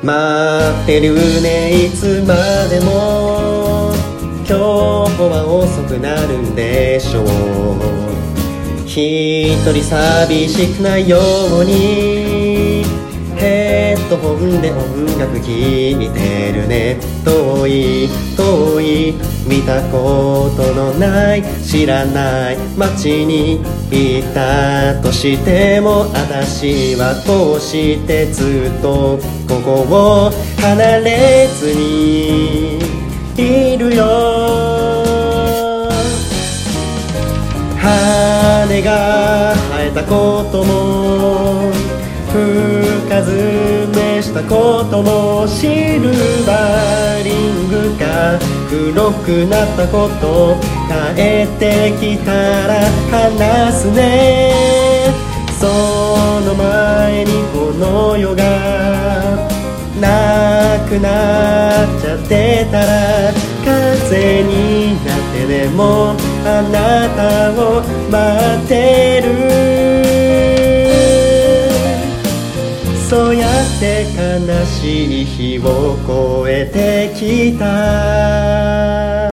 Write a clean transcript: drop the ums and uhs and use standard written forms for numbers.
待ってるねいつまでも、今日は遅くなるんでしょう。一人寂しくないようにヘッドホンで音楽聴いてるね。遠い遠い見たことのない知らない街にいたとしても、私はこうしてずっとここを離れずにいるよ。羽が生えたことも深爪したことも、シルバーリングが黒くなったこと、帰ってきたら話すね。その前にこの世がなくなっちゃってたら、風になってでもあなたを待ってる。そうやって悲しい日を越えてきた。